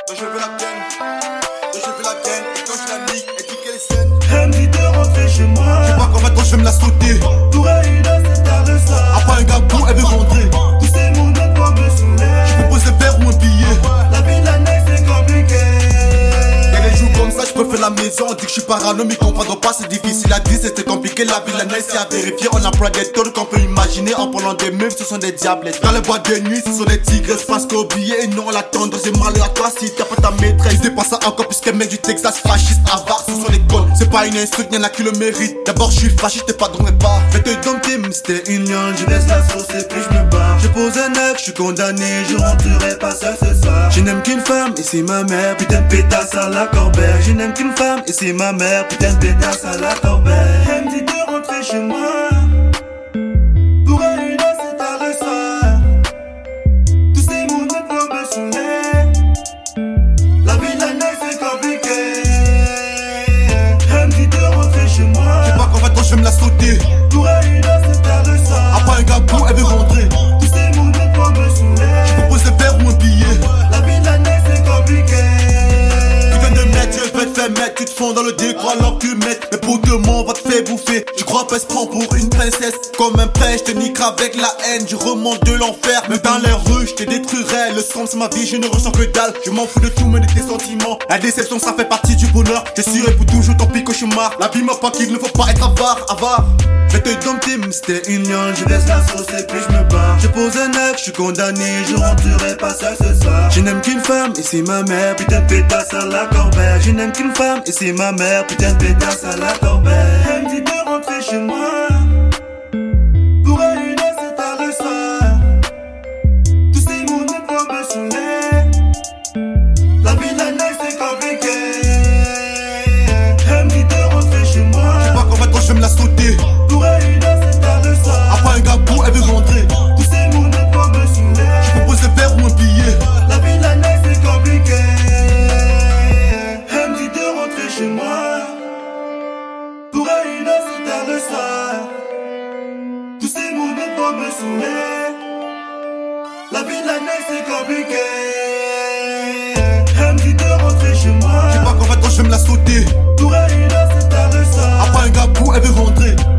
Quand je veux la gaine, quand je veux la gaine, et quand je la nique, et puis qu'elle est saine. Elle me dit de rentrer chez moi. Je sais pas combien de temps je vais me la sauter. Pour elle, une heure, c'est tard le soir. Après un gabou, elle veut rentrer. Tous ces mondes pour me saouler. Je propose un verre ou un billet. La vie de la neige, c'est compliqué. Y'a des jours comme ça, je préfère la maison. On dit que je suis parano, mais comprendront pas, c'est difficile à dire, c'était compliqué. La vie de la neige, c'est à vérifier. On emploie des tonnes qu'on peut imaginer. En parlant des meufs, ce sont des diablettes. Dans les boîtes de nuit, ce sont des tigresses. Parce qu'au billet, et non, la tendance est mal à toi si t'as pas ta maîtresse. Je dépasse ça encore, puisqu'elle met du Texas, fasciste, avare, ce sont des connes. C'est pas une insulte, y'en a qui le méritent. D'abord, je suis fasciste, t'es pas dans mes pas. Fais te dompter, c'était une liane. Je baisse la sauce et puis je me barre. Je pose un acte, je suis condamné, je rentrerai pas seul ce soir. Je n'aime qu'une femme et c'est ma mère. Putain de pétasse à la corbeille. Je n'aime qu'une femme et c'est ma mère. Putain de pétasse à la corbeille. Elle me dit de rentrer chez moi. Pour elle, une heure, c'est tard le soir. Tous ces mondes pour me saouler. La vie de la neige, c'est compliqué. Elle me dit de rentrer chez moi. Je sais pas combien de temps je vais me la sauter. Pour elle, une heure, c'est tard le soir. Après un gabou, elle veut rentrer. Tous ces mondes pour me saouler. Je propose un verre ou un billet. La vie de la neige, c'est compliqué. Putain de mec, je vais te faire mettre. Tu te fonds dans le décor alors que tu mettes. Mais pour demain, on va te faire bouffer. Tu crois pas se prend pour une princesse. Comme un prince, je te nique avec la haine. Je remonte de l'enfer. Même dans les rues, je te détruirai. Le sang, c'est ma vie, je ne ressens que dalle. Je m'en fous de tout, mais de tes sentiments. La déception, ça fait partie du bonheur. Je serai pour toujours ton pire cauchemar. La vie m'a pas qu'il ne faut pas être avare. Je vais te dompter, mais c'était une liane. Je baisse la sauce et puis je me barre. Je pose un acte, je suis condamné, je rentrerai pas seul ce soir. Je n'aime qu'une femme et c'est ma mère. Putain de pétasse à la corbeille. Je n'aime qu'une femme et c'est ma mère. Putain de pétasse à la corbeille. Elle me dit de rentrer chez moi. Pour elle, une heure, c'est tard le soir. Tous ces mondes pour me saouler. La vie de la neige, c'est compliqué. Elle me dit de rentrer chez moi. Je sais pas combien de temps je vais me la sauter. Pour elle, une heure, c'est tard le soir. Après un gabou, elle veut rentrer. Tous ces mondes pour me saouler. Je propose un verre ou un billet. La vie de la neige, c'est compliqué. Elle me dit de rentrer chez moi. Pour elle, une heure, c'est tard le soir. Tous ces mondes pour me saouler. La vie de la neige, c'est compliqué. Elle me dit de rentrer chez moi. Je sais pas combien de temps je vais me la sauter. Pour elle, une heure, c'est tard le soir. Après un gabou, elle veut rentrer.